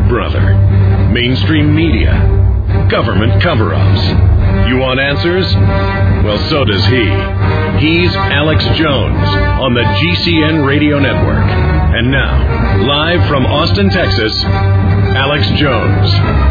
Big Brother, mainstream media, government cover-ups. You want answers? Well, so does he. He's Alex Jones on the GCN Radio Network. And now, live from Austin, Texas, Alex Jones.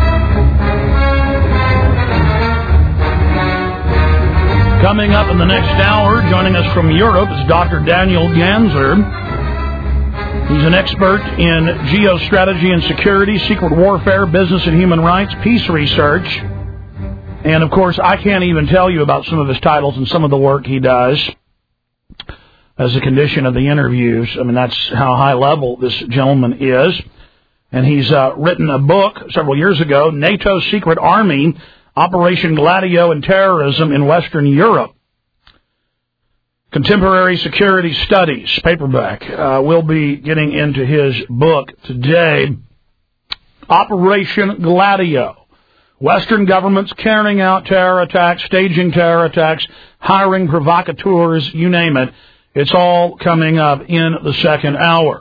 Coming up in the next hour, joining us from Europe is Dr. Daniel Ganser. He's an expert in geostrategy and security, secret warfare, business and human rights, peace research. And, of course, I can't even tell you about some of his titles and some of the work he does as a condition of the interviews. I mean, that's how high level this gentleman is. And he's written a book several years ago, NATO's Secret Army, Operation Gladio and Terrorism in Western Europe. Contemporary Security Studies, paperback. We'll be getting into his book today. Operation Gladio. Western governments carrying out terror attacks, staging terror attacks, hiring provocateurs, you name it. It's all coming up in the second hour.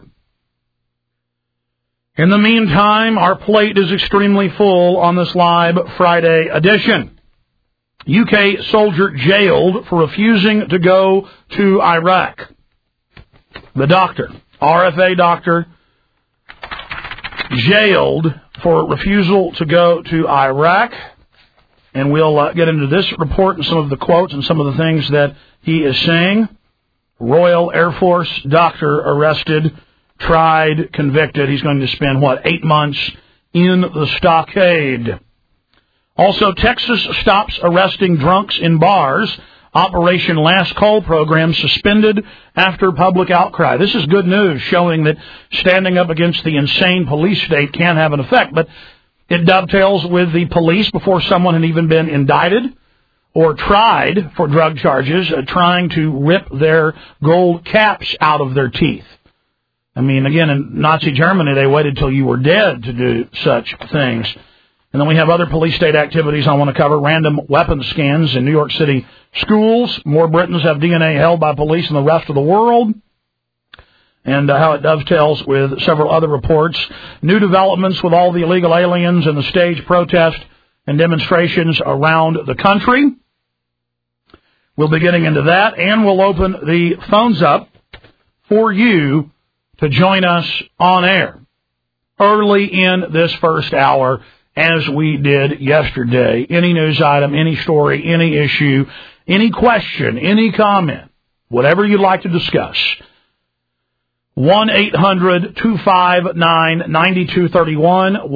In the meantime, our plate is extremely full on this live Friday edition. UK soldier jailed for refusing to go to Iraq. The doctor, RFA doctor, jailed for refusal to go to Iraq. And we'll get into this report and some of the quotes and some of the things that he is saying. Royal Air Force doctor arrested, tried, convicted. He's going to spend, 8 months in the stockade. Also, Texas stops arresting drunks in bars. Operation Last Call program suspended after public outcry. This is good news, showing that standing up against the insane police state can have an effect. But it dovetails with the police before someone had even been indicted or tried for drug charges, trying to rip their gold caps out of their teeth. I mean, again, in Nazi Germany, they waited till you were dead to do such things. And then we have other police state activities I want to cover. Random weapons scans in New York City schools. More Britons have DNA held by police in the rest of the world. And how it dovetails with several other reports. New developments with all the illegal aliens and the staged protests and demonstrations around the country. We'll be getting into that. And we'll open the phones up for you to join us on air early in this first hour, as we did yesterday. Any news item, any story, any issue, any question, any comment, whatever you'd like to discuss. 1-800-259-9231,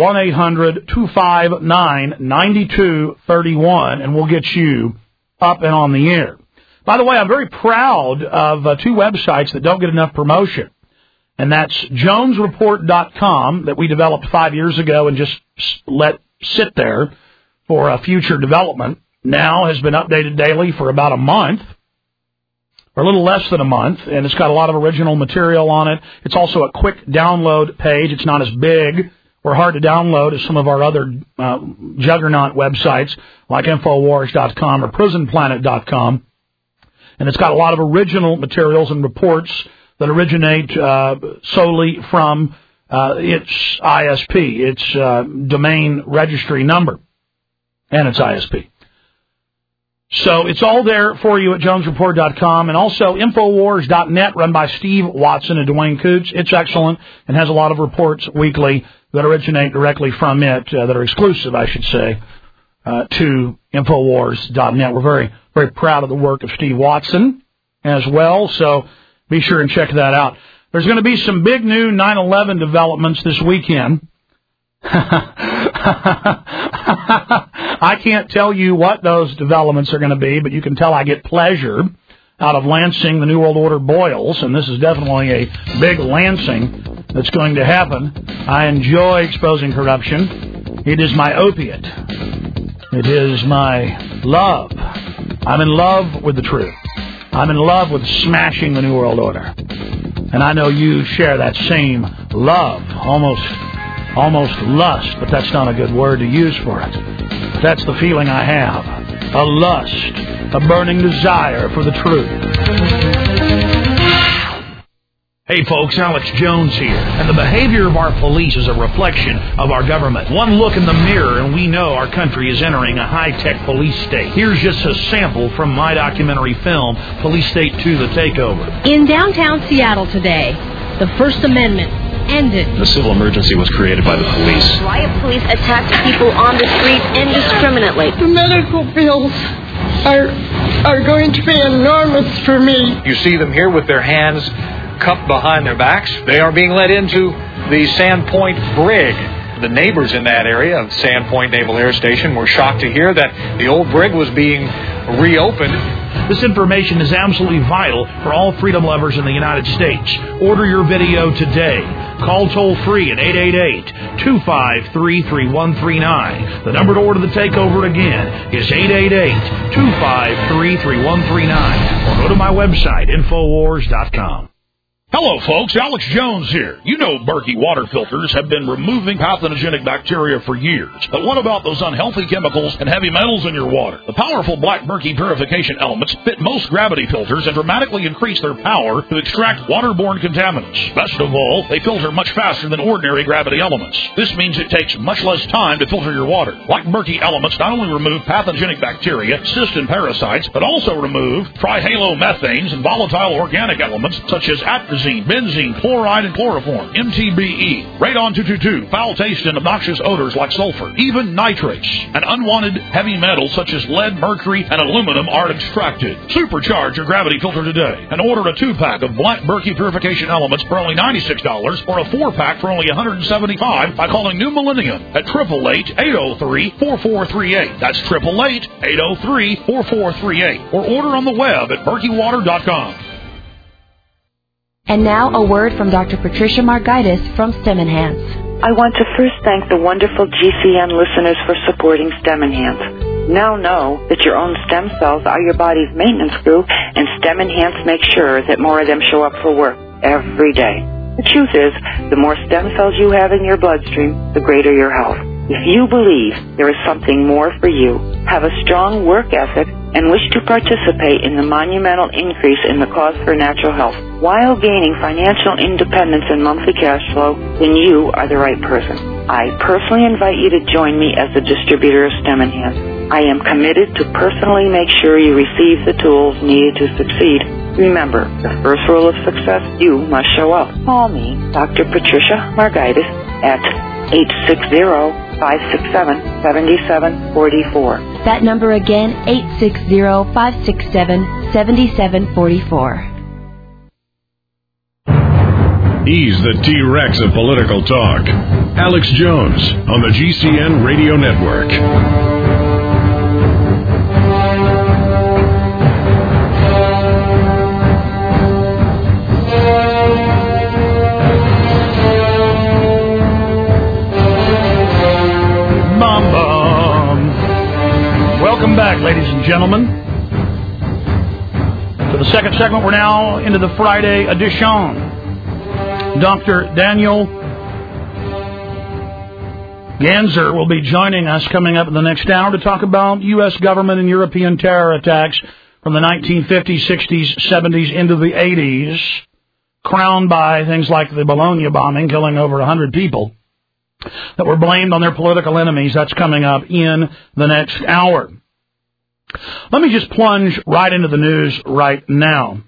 1-800-259-9231, and we'll get you up and on the air. By the way, I'm very proud of two websites that don't get enough promotion. And that's JonesReport.com that we developed 5 years ago and just let sit there for a future development. Now has been updated daily for about a month, or a little less than a month, and it's got a lot of original material on it. It's also a quick download page. It's not as big or hard to download as some of our other juggernaut websites like Infowars.com or PrisonPlanet.com. And it's got a lot of original materials and reports that originate solely from its ISP, its domain registry number, and its ISP. So it's all there for you at JonesReport.com, and also Infowars.net, run by Steve Watson and Dwayne Coots. It's excellent and has a lot of reports weekly that originate directly from it, that are exclusive, I should say, to Infowars.net. We're very, very proud of the work of Steve Watson as well, so be sure and check that out. There's going to be some big new 9/11 developments this weekend. I can't tell you what those developments are going to be, but you can tell I get pleasure out of lancing the New World Order boils, and this is definitely a big lancing that's going to happen. I enjoy exposing corruption. It is my opiate. It is my love. I'm in love with the truth. I'm in love with smashing the New World Order. And I know you share that same love, almost lust, but that's not a good word to use for it. That's the feeling I have. A lust, a burning desire for the truth. Hey folks, Alex Jones here, and the behavior of our police is a reflection of our government. One look in the mirror and we know our country is entering a high-tech police state. Here's just a sample from my documentary film, Police State 2: The Takeover. In downtown Seattle today, the First Amendment ended. The civil emergency was created by the police. Riot police attacked people on the streets indiscriminately. The medical bills are going to be enormous for me. You see them here with their hands cupped behind their backs. They are being led into the Sandpoint Brig. The neighbors in that area of Sandpoint Naval Air Station were shocked to hear that the old brig was being reopened. This information is absolutely vital for all freedom lovers in the United States. Order your video today. Call toll-free at 888-253-3139. The number to order the takeover again is 888-253-3139. Or go to my website, Infowars.com. Hello, folks. Alex Jones here. You know Berkey water filters have been removing pathogenic bacteria for years. But what about those unhealthy chemicals and heavy metals in your water? The powerful Black Berkey purification elements fit most gravity filters and dramatically increase their power to extract waterborne contaminants. Best of all, they filter much faster than ordinary gravity elements. This means it takes much less time to filter your water. Black Berkey elements not only remove pathogenic bacteria, cysts, and parasites, but also remove trihalomethanes and volatile organic elements such as atrazine, benzene, chloride, and chloroform, MTBE, radon-222, foul taste and obnoxious odors like sulfur, even nitrates, and unwanted heavy metals such as lead, mercury, and aluminum are extracted. Supercharge your gravity filter today and order a 2-pack of Black Berkey purification elements for only $96 or a 4-pack for only $175 by calling New Millennium at 888-803-4438. That's 888-803-4438. Or order on the web at berkeywater.com. And now a word from Dr. Patricia Margaitis from STEM Enhance. I want to first thank the wonderful GCN listeners for supporting STEM Enhance. Now know that your own stem cells are your body's maintenance crew, and STEM Enhance makes sure that more of them show up for work every day. The truth is, the more stem cells you have in your bloodstream, the greater your health. If you believe there is something more for you, have a strong work ethic, and wish to participate in the monumental increase in the cost for natural health while gaining financial independence and monthly cash flow, then you are the right person. I personally invite you to join me as the distributor of STEM Enhance. I am committed to personally make sure you receive the tools needed to succeed. Remember, the first rule of success, you must show up. Call me, Dr. Patricia Margaitis, at 860-567-7744. That number again, 860-567-7744. He's the T-Rex of political talk. Alex Jones on the GCN Radio Network. Welcome back, ladies and gentlemen. For the second segment, we're now into the Friday edition. Dr. Daniel Ganser will be joining us coming up in the next hour to talk about U.S. government and European terror attacks from the 1950s, 60s, 70s into the 80s, crowned by things like the Bologna bombing, killing over 100 people, that were blamed on their political enemies. That's coming up in the next hour. Let me just plunge right into the news right now.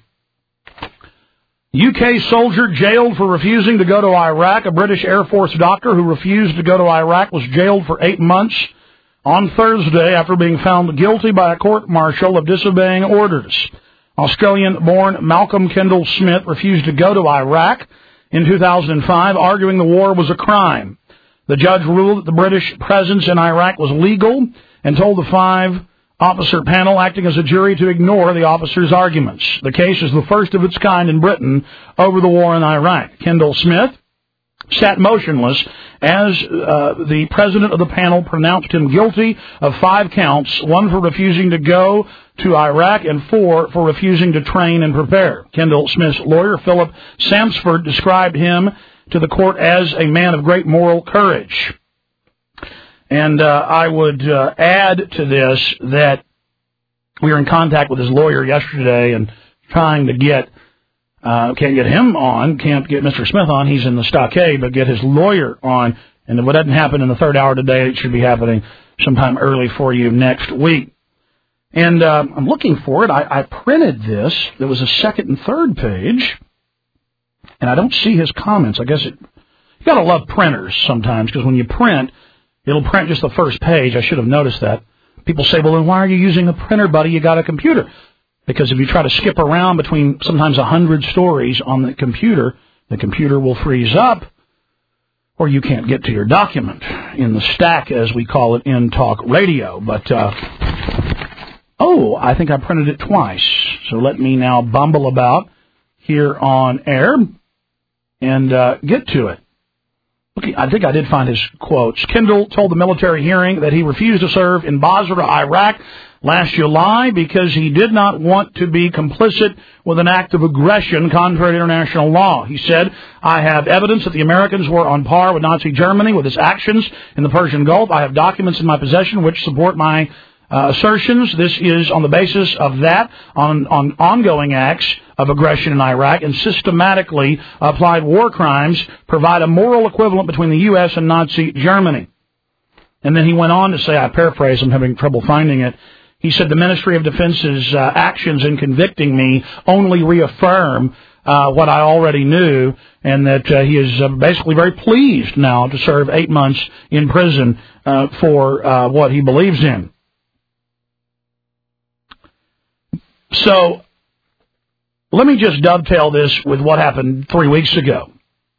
UK soldier jailed for refusing to go to Iraq. A British Air Force doctor who refused to go to Iraq was jailed for 8 months on Thursday after being found guilty by a court-martial of disobeying orders. Australian-born Malcolm Kendall Smith refused to go to Iraq in 2005, arguing the war was a crime. The judge ruled that the British presence in Iraq was legal and told the 5-officer panel acting as a jury to ignore the officers' arguments. The case is the first of its kind in Britain over the war in Iraq. Kendall Smith sat motionless as the president of the panel pronounced him guilty of 5 counts, 1 for refusing to go to Iraq and 4 for refusing to train and prepare. Kendall Smith's lawyer, Philip Samsford, described him to the court as a man of great moral courage. And I would add to this that we were in contact with his lawyer yesterday and trying to get Can't get him on, can't get Mr. Smith on, he's in the stockade, but get his lawyer on. And if it doesn't happen in the third hour today, it should be happening sometime early for you next week. And I'm looking for it. I printed this. There was a second and third page, and I don't see his comments. I guess you got to love printers sometimes, because when you print, it'll print just the first page. I should have noticed that. People say, well, then why are you using a printer, buddy? You got a computer. Because if you try to skip around between sometimes 100 stories on the computer will freeze up, or you can't get to your document in the stack, as we call it in talk radio. But, I think I printed it twice. So let me now bumble about here on air and get to it. Okay, I think I did find his quotes. Kendall told the military hearing that he refused to serve in Basra, Iraq, last July because he did not want to be complicit with an act of aggression contrary to international law. He said, I have evidence that the Americans were on par with Nazi Germany with its actions in the Persian Gulf. I have documents in my possession which support my assertions. This is on the basis of that, on ongoing acts of aggression in Iraq, and systematically applied war crimes provide a moral equivalent between the U.S. and Nazi Germany. And then he went on to say, I paraphrase, I'm having trouble finding it, he said the Ministry of Defense's actions in convicting me only reaffirm what I already knew, and that he is basically very pleased now to serve 8 months in prison for what he believes in. So let me just dovetail this with what happened 3 weeks ago.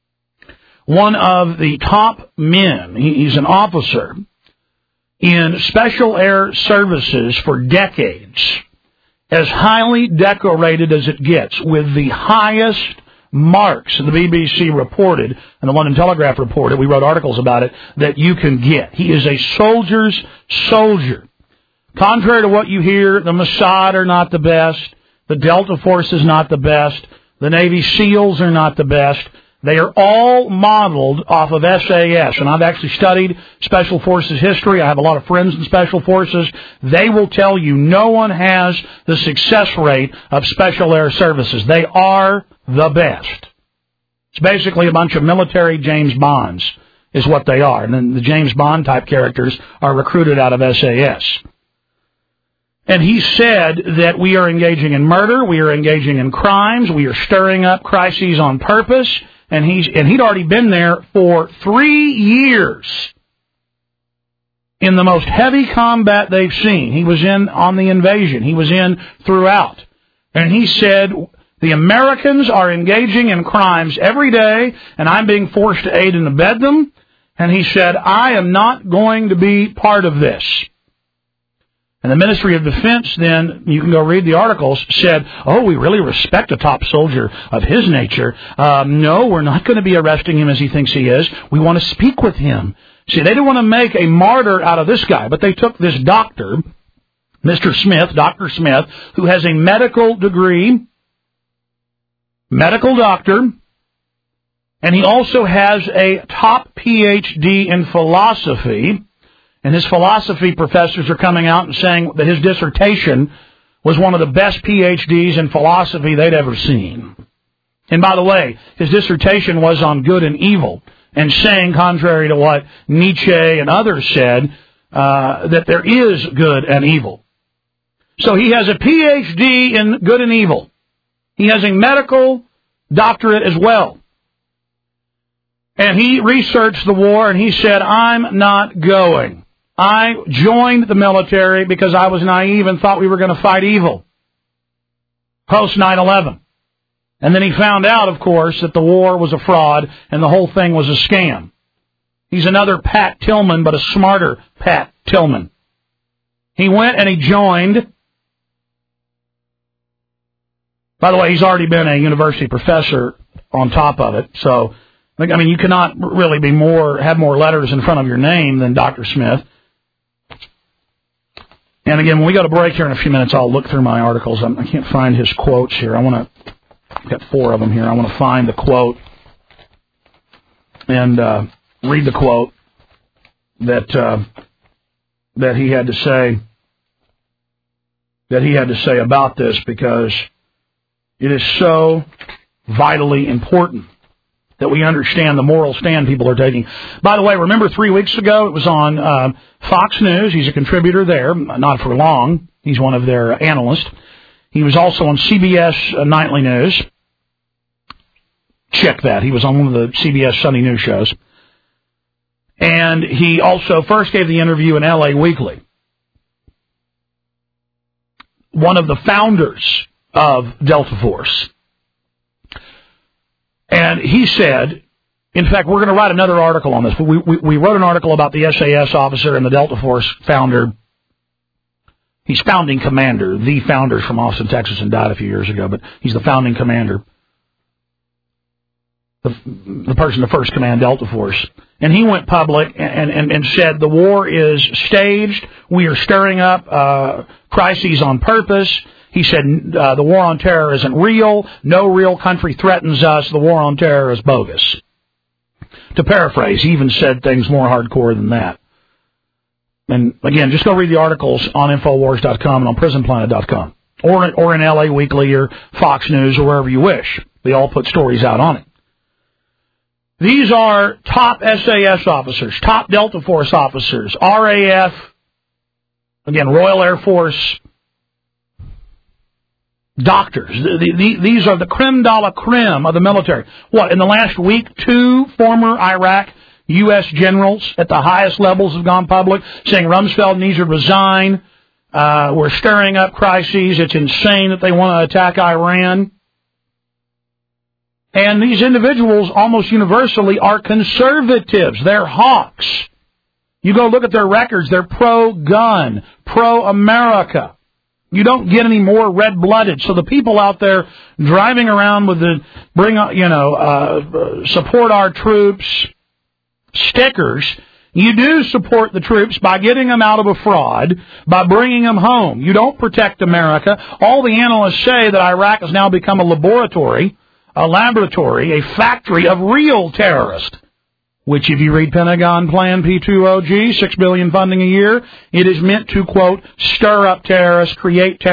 One of the top men, he's an officer in Special Air Services for decades, as highly decorated as it gets, with the highest marks, the BBC reported, and the London Telegraph reported, we wrote articles about it, that you can get. He is a soldier's soldier. Contrary to what you hear, the Mossad are not the best, the Delta Force is not the best, the Navy SEALs are not the best. They are all modeled off of SAS, and I've actually studied Special Forces history. I have a lot of friends in Special Forces. They will tell you no one has the success rate of Special Air Services. They are the best. It's basically a bunch of military James Bonds is what they are, and then the James Bond type characters are recruited out of SAS. And he said that we are engaging in murder, we are engaging in crimes, we are stirring up crises on purpose, and he'd already been there for 3 years in the most heavy combat they've seen. He was in on the invasion. He was in throughout. And he said, the Americans are engaging in crimes every day, and I'm being forced to aid and abet them. And he said, I am not going to be part of this. And the Ministry of Defense then, you can go read the articles, said, oh, we really respect a top soldier of his nature. No, we're not going to be arresting him as he thinks he is. We want to speak with him. See, they didn't want to make a martyr out of this guy, but they took this doctor, Mr. Smith, Dr. Smith, who has a medical degree, medical doctor, and he also has a top PhD in philosophy. And his philosophy professors are coming out and saying that his dissertation was one of the best PhDs in philosophy they'd ever seen. And by the way, his dissertation was on good and evil, and saying, contrary to what Nietzsche and others said, that there is good and evil. So he has a PhD in good and evil. He has a medical doctorate as well. And he researched the war, and he said, I'm not going. I joined the military because I was naive and thought we were going to fight evil post 9/11. And then he found out, of course, that the war was a fraud and the whole thing was a scam. He's another Pat Tillman, but a smarter Pat Tillman. He went and he joined. By the way, he's already been a university professor on top of it. So, I mean, you cannot really have more letters in front of your name than Dr. Smith. And again, when we go to break here in a few minutes, I'll look through my articles. I can't find his quotes here. I've got 4 of them here. I want to find the quote and read the quote that he had to say about this, because it is so vitally important that we understand the moral stand people are taking. By the way, remember 3 weeks ago it was on Fox News. He's a contributor there, not for long. He's one of their analysts. He was also on CBS Nightly News. Check that. He was on one of the CBS Sunday News shows. And he also first gave the interview in LA Weekly. One of the founders of Delta Force. And he said, in fact, we're going to write another article on this. We wrote an article about the SAS officer and the Delta Force founder. He's founding commander. The founder's from Austin, Texas, and died a few years ago, but he's the founding commander. The person to first command Delta Force. And he went public and said the war is staged. We are stirring up crises on purpose. He said the war on terror isn't real. No real country threatens us. The war on terror is bogus. To paraphrase, he even said things more hardcore than that. And again, just go read the articles on Infowars.com and on PrisonPlanet.com. Or in LA Weekly or Fox News or wherever you wish. They all put stories out on it. These are top SAS officers, top Delta Force officers, RAF, again, Royal Air Force, doctors. These are the creme de la creme of the military. What, in the last week, 2 former Iraq U.S. generals at the highest levels have gone public saying Rumsfeld needs to resign. We're stirring up crises. It's insane that they want to attack Iran. And these individuals almost universally are conservatives. They're hawks. You go look at their records. They're pro-gun, pro-America. You don't get any more red-blooded. So the people out there driving around with the support our troops stickers, you do support the troops by getting them out of a fraud, by bringing them home. You don't protect America. All the analysts say that Iraq has now become a laboratory, a factory of real terrorists, which if you read Pentagon Plan P2OG, $6 billion funding a year, it is meant to, quote, stir up terrorists, create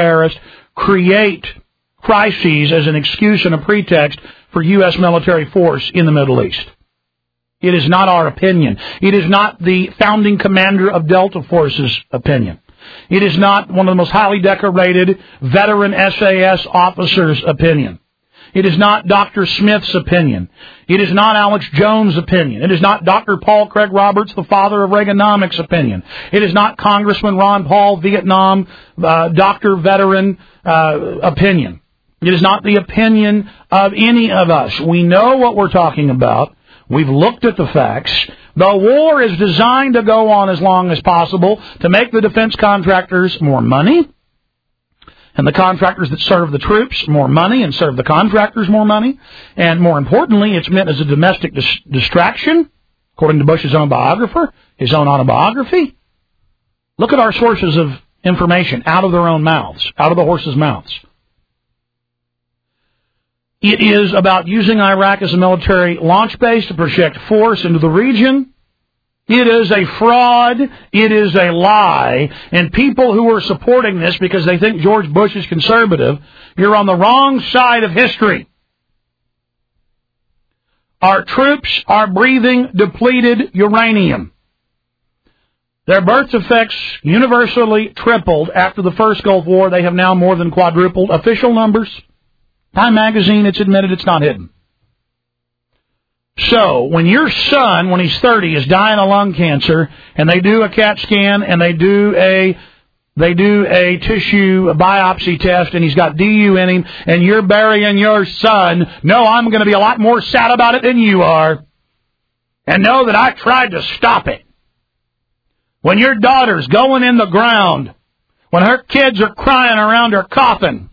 crises as an excuse and a pretext for U.S. military force in the Middle East. It is not our opinion. It is not the founding commander of Delta Force's opinion. It is not one of the most highly decorated veteran SAS officers' opinion. It is not Dr. Smith's opinion. It is not Alex Jones' opinion. It is not Dr. Paul Craig Roberts, the father of Reaganomics' opinion. It is not Congressman Ron Paul, Vietnam, doctor veteran opinion. It is not the opinion of any of us. We know what we're talking about. We've looked at the facts. The war is designed to go on as long as possible to make the defense contractors more money, and the contractors that serve the troops more money and serve the contractors more money. And more importantly, it's meant as a domestic distraction, according to Bush's own biographer, his own autobiography. Look at our sources of information out of their own mouths, out of the horses' mouths. It is about using Iraq as a military launch base to project force into the region. It is a fraud. It is a lie. And people who are supporting this because they think George Bush is conservative, you're on the wrong side of history. Our troops are breathing depleted uranium. Their birth defects universally tripled after the first Gulf War. They have now more than quadrupled. Official numbers. Time magazine, it's admitted, it's not hidden. So, when your son, when he's 30, is dying of lung cancer, and they do a CAT scan, and they do a tissue biopsy test, and he's got DU in him, and you're burying your son, no, I'm going to be a lot more sad about it than you are. And know that I tried to stop it. When your daughter's going in the ground, when her kids are crying around her coffin,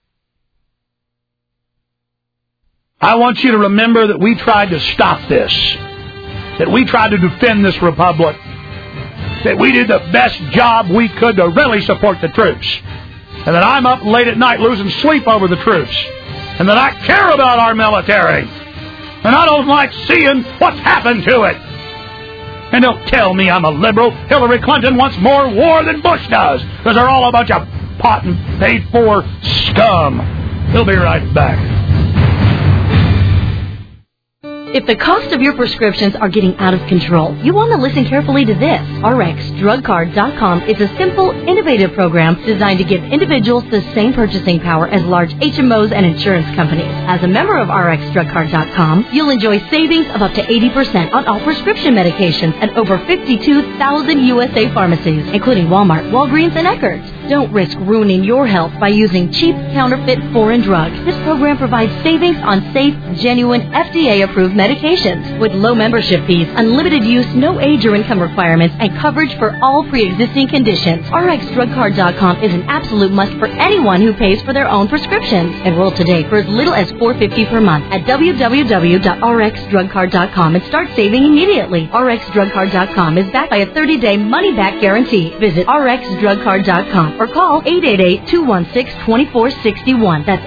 I want you to remember that we tried to stop this, that we tried to defend this republic, that we did the best job we could to really support the troops, and that I'm up late at night losing sleep over the troops, and that I care about our military, and I don't like seeing what's happened to it. And don't tell me I'm a liberal. Hillary Clinton wants more war than Bush does, because they're all a bunch of pot and paid-for scum. He'll be right back. If the cost of your prescriptions are getting out of control, you want to listen carefully to this. RxDrugCard.com is a simple, innovative program designed to give individuals the same purchasing power as large HMOs and insurance companies. As a member of RxDrugCard.com, you'll enjoy savings of up to 80% on all prescription medications at over 52,000 USA pharmacies, including Walmart, Walgreens, and Eckerd's. Don't risk ruining your health by using cheap, counterfeit, foreign drugs. This program provides savings on safe, genuine, FDA-approved medications with low membership fees, unlimited use, no age or income requirements, and coverage for all pre-existing conditions. RxDrugCard.com is an absolute must for anyone who pays for their own prescriptions. Enroll today for as little as $4.50 per month at www.rxdrugcard.com and start saving immediately. RxDrugCard.com is backed by a 30-day money-back guarantee. Visit RxDrugCard.com or call 888-216-2461. That's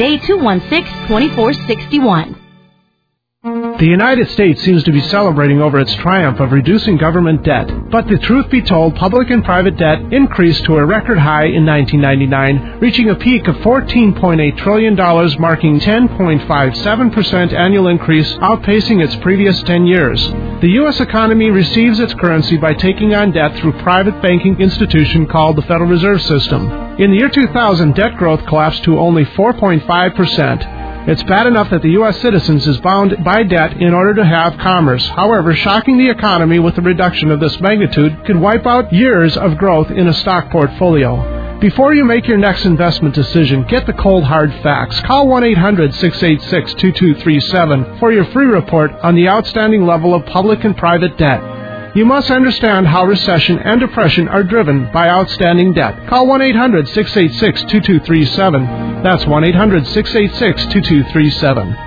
888-216-2461. The United States seems to be celebrating over its triumph of reducing government debt. But the truth be told, public and private debt increased to a record high in 1999, reaching a peak of $14.8 trillion, marking 10.57% annual increase, outpacing its previous 10 years. The U.S. economy receives its currency by taking on debt through private banking institution called the Federal Reserve System. In the year 2000, debt growth collapsed to only 4.5%. It's bad enough that the U.S. citizens is bound by debt in order to have commerce. However, shocking the economy with a reduction of this magnitude could wipe out years of growth in a stock portfolio. Before you make your next investment decision, get the cold hard facts. Call 1-800-686-2237 for your free report on the outstanding level of public and private debt. You must understand how recession and depression are driven by outstanding debt. Call 1-800-686-2237. That's 1-800-686-2237.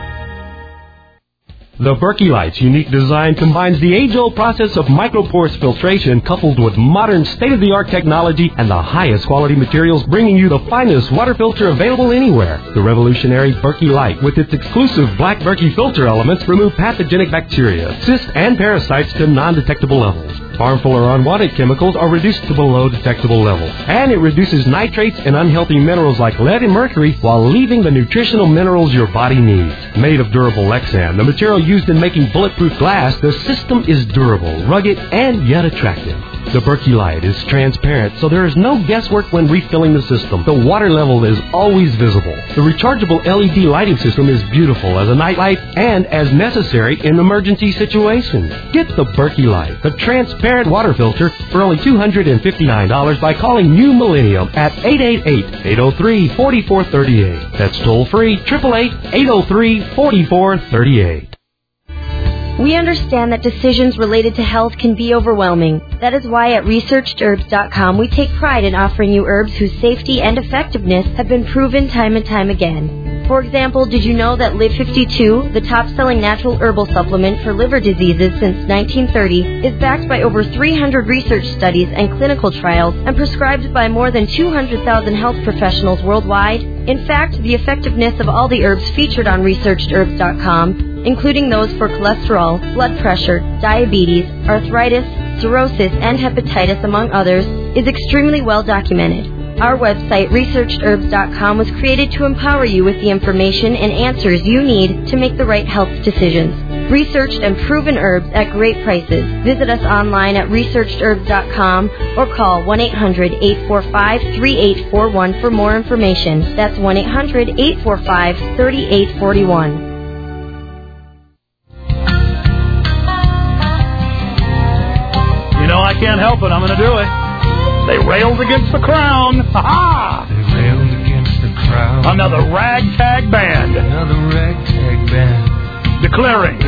The Berkey Light's unique design combines the age-old process of micropores filtration coupled with modern state-of-the-art technology and the highest quality materials, bringing you the finest water filter available anywhere. The revolutionary Berkey Light, with its exclusive black Berkey filter elements, remove pathogenic bacteria, cysts, and parasites to non-detectable levels. Harmful or unwanted chemicals are reduced to below detectable levels. And it reduces nitrates and unhealthy minerals like lead and mercury while leaving the nutritional minerals your body needs. Made of durable Lexan, the material used in making bulletproof glass, the system is durable, rugged, and yet attractive. The Berkey Light is transparent, so there is no guesswork when refilling the system. The water level is always visible. The rechargeable LED lighting system is beautiful as a nightlight and as necessary in emergency situations. Get the Berkey Light, the transparent water filter, for only $259 by calling New Millennium at 888-803-4438. That's toll-free, 888-803-4438. We understand that decisions related to health can be overwhelming. That is why at ResearchedHerbs.com we take pride in offering you herbs whose safety and effectiveness have been proven time and time again. For example, did you know that Live 52, the top-selling natural herbal supplement for liver diseases since 1930, is backed by over 300 research studies and clinical trials and prescribed by more than 200,000 health professionals worldwide? In fact, the effectiveness of all the herbs featured on ResearchedHerbs.com, including those for cholesterol, blood pressure, diabetes, arthritis, cirrhosis, and hepatitis, among others, is extremely well documented. Our website, ResearchedHerbs.com, was created to empower you with the information and answers you need to make the right health decisions. Researched and proven herbs at great prices. Visit us online at ResearchedHerbs.com or call 1-800-845-3841 for more information. That's 1-800-845-3841. I can't help it. I'm going to do it. They railed against the crown. Ha-ha! They railed against the crown. Another ragtag band. Another ragtag band. Declaring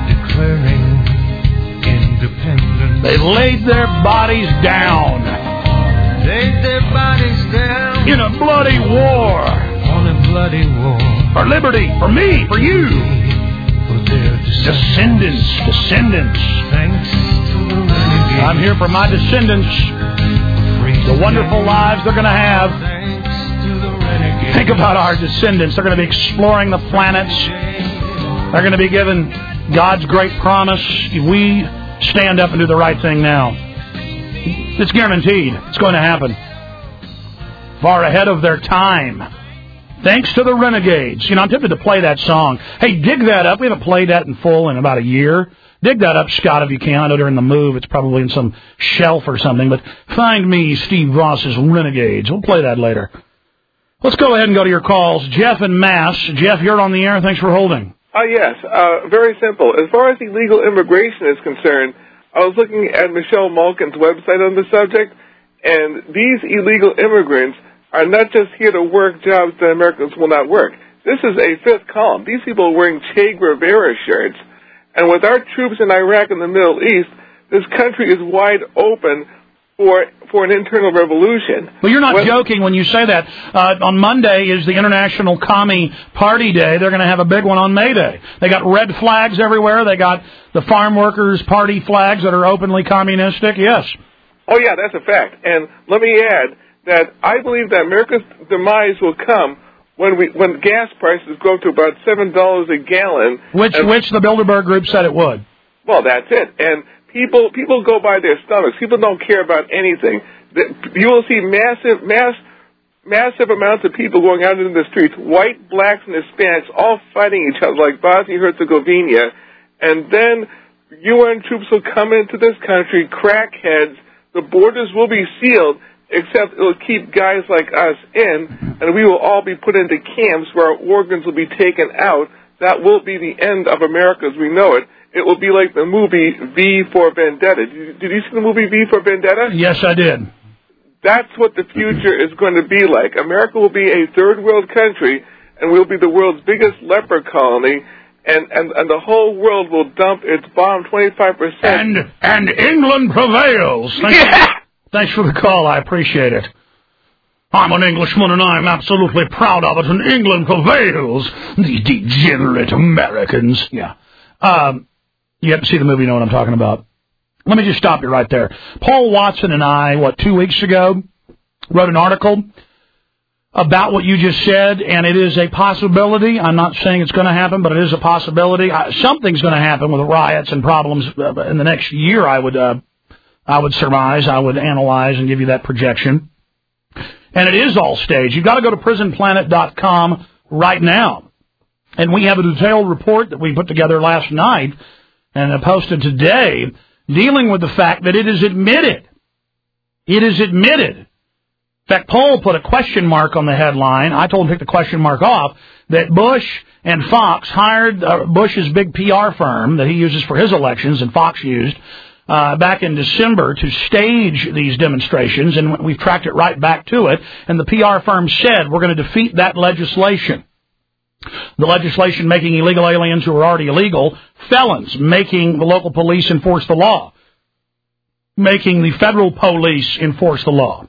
independence. They laid their bodies down. Laid their bodies down. In a bloody war. On a bloody war. For liberty. For me. For you. For their descendants. Thanks to the renegades. I'm here for my descendants. The wonderful lives they're going to have. Think about our descendants. They're going to be exploring the planets. They're going to be given God's great promise. We stand up and do the right thing now. It's guaranteed. It's going to happen. Far ahead of their time. Thanks to the Renegades. You know, I'm tempted to play that song. Hey, dig that up. We haven't played that in full in about a year. Dig that up, Scott, if you can. I know during the move it's probably in some shelf or something, but find me Steve Ross's Renegades. We'll play that later. Let's go ahead and go to your calls. Jeff in Mass. Jeff, you're on the air. Thanks for holding. Yes. Very simple. As far as illegal immigration is concerned, I was looking at Michelle Malkin's website on the subject, and these illegal immigrants are not just here to work jobs that Americans will not work. This is a fifth column. These people are wearing Che Guevara shirts. And with our troops in Iraq and the Middle East, this country is wide open for an internal revolution. Well, you're not joking when you say that. On Monday is the International Commie Party Day. They're going to have a big one on May Day. They got red flags everywhere. They got the farm workers' party flags that are openly communistic. Yes. Oh, yeah, that's a fact. And let me add that I believe that America's demise will come when gas prices go to about $7 a gallon. Which the Bilderberg Group said it would. Well, that's it. And people go by their stomachs. People don't care about anything. You will see massive amounts of people going out into the streets, white, blacks, and Hispanics, all fighting each other like Bosnia-Herzegovina. And then UN troops will come into this country, crackheads. The borders will be sealed, except it will keep guys like us in, and we will all be put into camps where our organs will be taken out. That will be the end of America as we know it. It will be like the movie V for Vendetta. Did you see the movie V for Vendetta? Yes, I did. That's what the future is going to be like. America will be a third world country, and we'll be the world's biggest leper colony, and the whole world will dump its bottom 25%. And England prevails. Thanks for the call. I appreciate it. I'm an Englishman, and I'm absolutely proud of it, and England prevails. These degenerate Americans. Yeah. You have to see the movie, you know what I'm talking about. Let me just stop you right there. Paul Watson and I, 2 weeks ago, wrote an article about what you just said, and it is a possibility. I'm not saying it's going to happen, but it is a possibility. Something's going to happen with riots and problems in the next year, I would surmise, I would analyze and give you that projection. And it is all staged. You've got to go to prisonplanet.com right now. And we have a detailed report that we put together last night and posted today dealing with the fact that it is admitted. It is admitted. In fact, Paul put a question mark on the headline. I told him to take the question mark off, that Bush and Fox hired Bush's big PR firm that he uses for his elections and Fox used back in December to stage these demonstrations, and we've tracked it right back to it, and the PR firm said we're going to defeat that legislation. The legislation making illegal aliens who are already illegal felons, making the local police enforce the law, making the federal police enforce the law.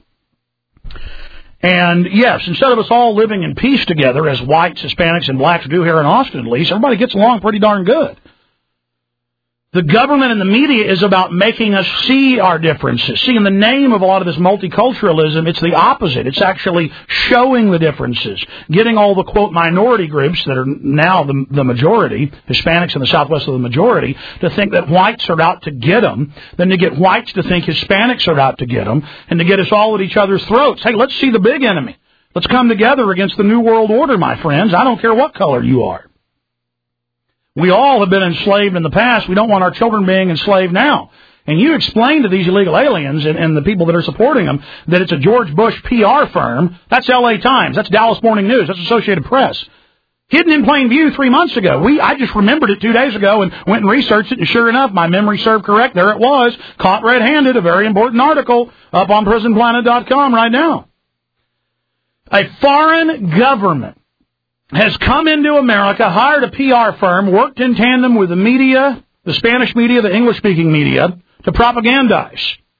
And yes, instead of us all living in peace together, as whites, Hispanics, and blacks do here in Austin at least, everybody gets along pretty darn good. The government and the media is about making us see our differences. See, in the name of a lot of this multiculturalism, it's the opposite. It's actually showing the differences, getting all the, quote, minority groups that are now the majority, Hispanics in the Southwest are the majority, to think that whites are out to get them, then to get whites to think Hispanics are out to get them, and to get us all at each other's throats. Hey, let's see the big enemy. Let's come together against the New World Order, my friends. I don't care what color you are. We all have been enslaved in the past. We don't want our children being enslaved now. And you explain to these illegal aliens and the people that are supporting them that it's a George Bush PR firm. That's LA Times. That's Dallas Morning News. That's Associated Press. Hidden in plain view 3 months ago. I just remembered it 2 days ago and went and researched it, and sure enough, my memory served correct. There it was. Caught red-handed, a very important article up on prisonplanet.com right now. A foreign government has come into America, hired a PR firm, worked in tandem with the media, the Spanish media, the English-speaking media, to propagandize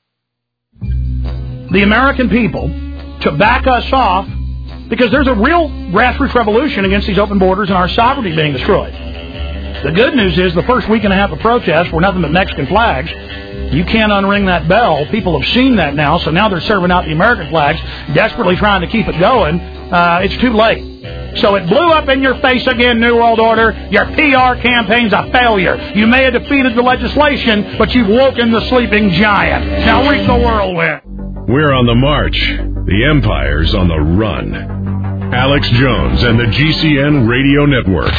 the American people, to back us off, because there's a real grassroots revolution against these open borders and our sovereignty being destroyed. The good news is the first week and a half of protests were nothing but Mexican flags. You can't unring that bell. People have seen that now, so now they're serving out the American flags, desperately trying to keep it going. It's too late. So it blew up in your face again, New World Order. Your PR campaign's a failure. You may have defeated the legislation, but you've woken the sleeping giant. Now reap the whirlwind. We're on the march. The empire's on the run. Alex Jones and the GCN Radio Network.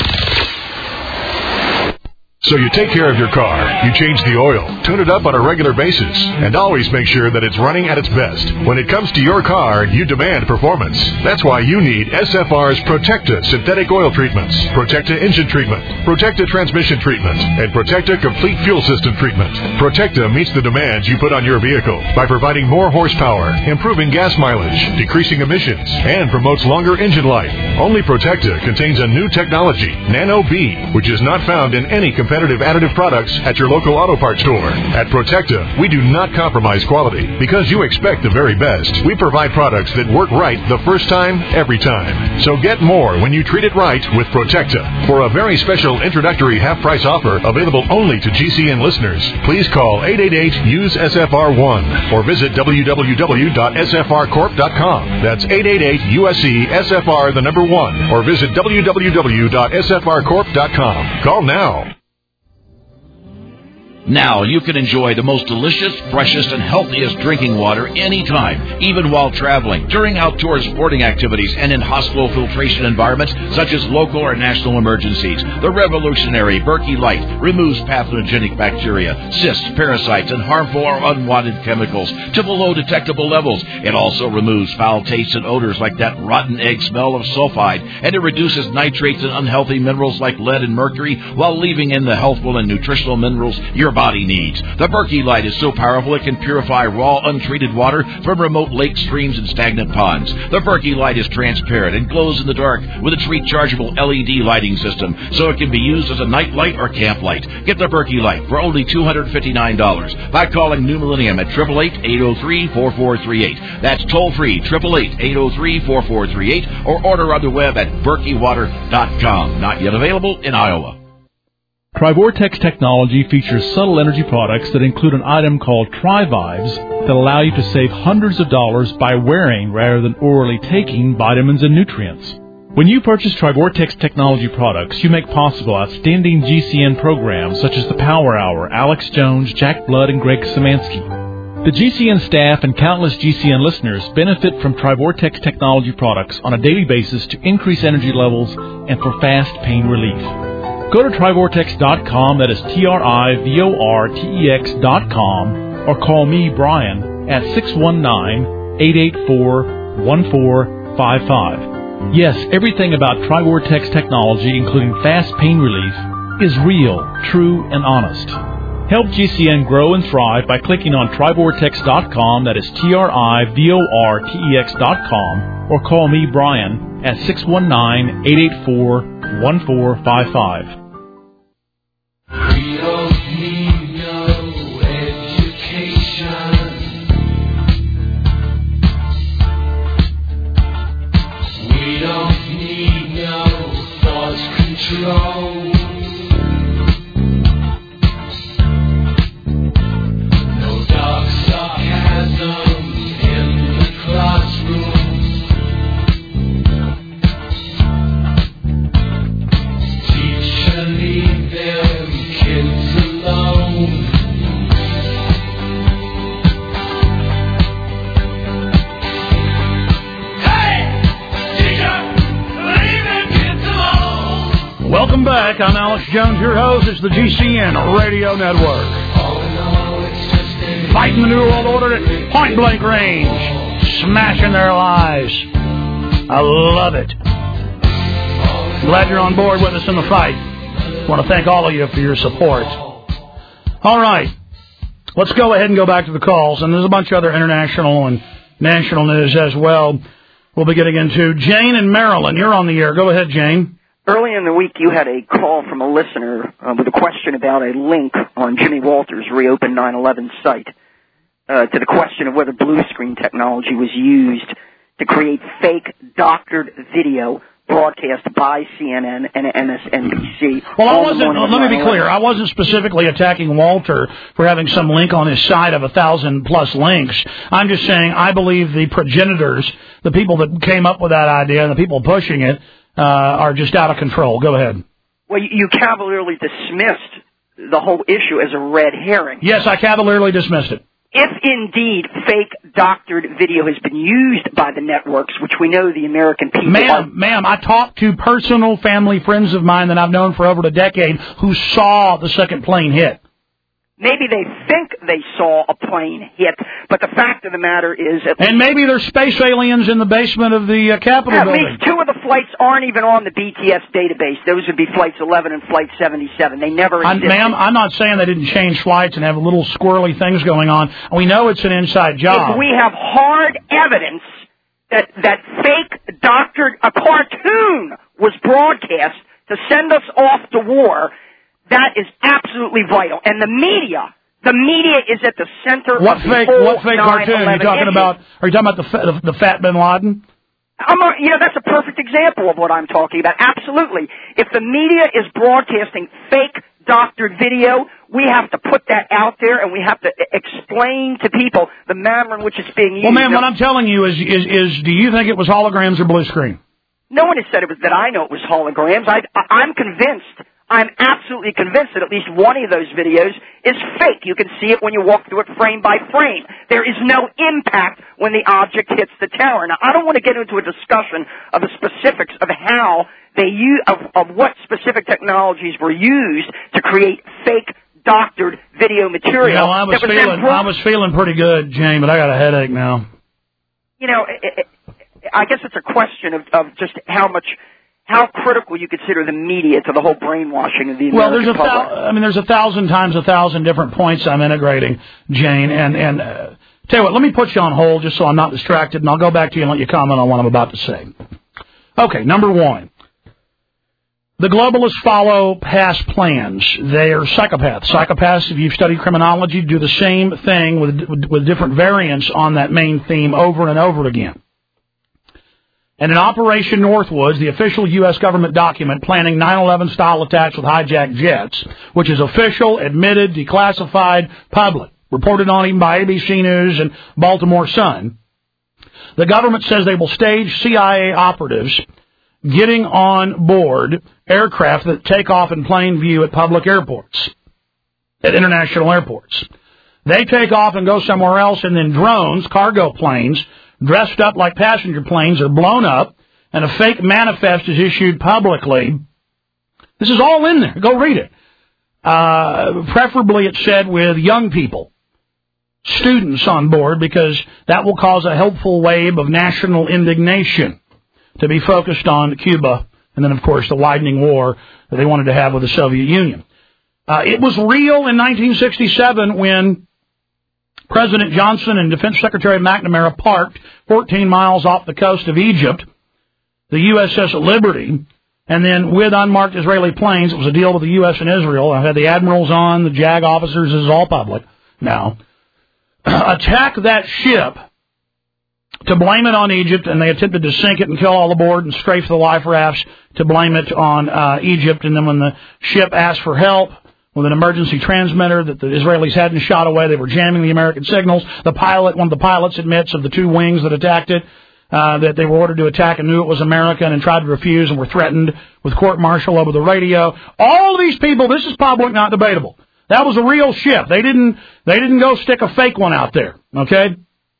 So you take care of your car, you change the oil, tune it up on a regular basis, and always make sure that it's running at its best. When it comes to your car, you demand performance. That's why you need SFR's Protecta synthetic oil treatments, Protecta engine treatment, Protecta transmission treatment, and Protecta complete fuel system treatment. Protecta meets the demands you put on your vehicle by providing more horsepower, improving gas mileage, decreasing emissions, and promotes longer engine life. Only Protecta contains a new technology, Nano B, which is not found in any competitive additive products at your local auto parts store. At Protecta, we do not compromise quality because you expect the very best. We provide products that work right the first time, every time. So get more when you treat it right with Protecta. For a very special introductory half-price offer available only to GCN listeners, please call 888-USE-SFR1 or visit www.sfrcorp.com. That's 888-USE-SFR1 or visit www.sfrcorp.com. Call now. Now you can enjoy the most delicious, freshest, and healthiest drinking water anytime, even while traveling, during outdoor sporting activities, and in hospital filtration environments such as local or national emergencies. The revolutionary Berkey Light removes pathogenic bacteria, cysts, parasites, and harmful or unwanted chemicals to below detectable levels. It also removes foul tastes and odors like that rotten egg smell of sulfide, and it reduces nitrates and unhealthy minerals like lead and mercury while leaving in the healthful and nutritional minerals your body needs. The Berkey Light is so powerful it can purify raw, untreated water from remote lakes, streams, and stagnant ponds. The Berkey Light is transparent and glows in the dark with its rechargeable LED lighting system, so it can be used as a night light or camp light. Get the Berkey Light for only $259 by calling New Millennium at 888-803-4438. That's toll-free, 888-803-4438, or order on the web at berkeywater.com. Not yet available in Iowa. Trivortex technology features subtle energy products that include an item called Tri-Vibes that allow you to save hundreds of dollars by wearing rather than orally taking vitamins and nutrients. When you purchase Trivortex technology products, you make possible outstanding GCN programs such as the Power Hour, Alex Jones, Jack Blood, and Greg Szymanski. The GCN staff and countless GCN listeners benefit from Trivortex technology products on a daily basis to increase energy levels and for fast pain relief. Go to Trivortex.com, that is TRIVORTEX.com, or call me, Brian, at 619-884-1455. Yes, everything about Trivortex technology, including fast pain relief, is real, true, and honest. Help GCN grow and thrive by clicking on Trivortex.com, that is TRIVORTEX.com, or call me, Brian, at 619-884-1455. We don't need no education. We don't need no thought control. No dark sarcasm in the classroom. Teacher, leave them kids alone. Hey! Teacher, leave them kids alone. Welcome back. I'm Alex Jones, your host. It's the GCN Radio Network. Fighting the New World Order at point blank range. Smashing their lives. I love it. Glad you're on board with us in the fight. I want to thank all of you for your support. All right. Let's go ahead and go back to the calls. And there's a bunch of other international and national news as well we'll be getting into. Jane in Maryland, you're on the air. Go ahead, Jane. Early in the week, you had a call from a listener with a question about a link on Jimmy Walter's Reopen 9/11 site to the question of whether blue screen technology was used to create fake doctored video broadcast by CNN and MSNBC. Well, I wasn't, let me be clear, I wasn't specifically attacking Walter for having some link on his site of 1,000+ links. I'm just saying I believe the progenitors, the people that came up with that idea and the people pushing it, are just out of control. Go ahead. Well, you cavalierly dismissed the whole issue as a red herring. Yes, I cavalierly dismissed it. If indeed fake doctored video has been used by the networks, which we know the American people Ma'am, I talked to personal family friends of mine that I've known for over a decade who saw the second plane hit. Maybe they think they saw a plane hit, but the fact of the matter is... And maybe there's space aliens in the basement of the Capitol building. At least two of the flights aren't even on the BTS database. Those would be Flights 11 and Flight 77. They never existed. Ma'am, I'm not saying they didn't change flights and have little squirrely things going on. We know it's an inside job. If we have hard evidence that fake doctored... A cartoon was broadcast to send us off to war... That is absolutely vital. And the media is at the center what of fake, the whole What fake cartoon are you talking issue. about? Are you talking about the fat Bin Laden? That's a perfect example of what I'm talking about. Absolutely. If the media is broadcasting fake doctored video, we have to put that out there and we have to explain to people the manner in which it's being used. Well, ma'am, what I'm telling you is do you think it was holograms or blue screen? No one has said it was that I know it was holograms. I'm convinced. I'm absolutely convinced that at least one of those videos is fake. You can see it when you walk through it frame by frame. There is no impact when the object hits the tower. Now, I don't want to get into a discussion of the specifics of how they use, of what specific technologies were used to create fake doctored video material. You know, I was feeling pretty good, Jane, but I got a headache now. You know, I guess it's a question of just how critical you consider the media to the whole brainwashing of the American public. There's 1,000 times 1,000 different points I'm integrating, Jane, and tell you what, let me put you on hold just so I'm not distracted, and I'll go back to you and let you comment on what I'm about to say. Okay, number one. The globalists follow past plans. They are psychopaths. Psychopaths, if you've studied criminology, do the same thing with different variants on that main theme over and over again. And in Operation Northwoods, the official U.S. government document planning 9/11 style attacks with hijacked jets, which is official, admitted, declassified, public, reported on even by ABC News and Baltimore Sun, the government says they will stage CIA operatives getting on board aircraft that take off in plain view at public airports, at international airports. They take off and go somewhere else, and then drones, cargo planes, dressed up like passenger planes, are blown up, and a fake manifest is issued publicly. This is all in there. Go read it. Preferably, it's said, with young people, students on board, because that will cause a helpful wave of national indignation to be focused on Cuba, and then, of course, the widening war that they wanted to have with the Soviet Union. It was real in 1967 when President Johnson and Defense Secretary McNamara parked 14 miles off the coast of Egypt, the USS Liberty, and then with unmarked Israeli planes, it was a deal with the U.S. and Israel. I had the admirals on, the JAG officers, this is all public now, attack that ship to blame it on Egypt, and they attempted to sink it and kill all aboard and strafe the life rafts to blame it on Egypt. And then when the ship asked for help with an emergency transmitter that the Israelis hadn't shot away, they were jamming the American signals. The pilot, one of the pilots admits of the two wings that attacked it, that they were ordered to attack and knew it was American and tried to refuse and were threatened with court-martial over the radio. All of these people, this is public, not debatable. That was a real ship. They didn't go stick a fake one out there, okay?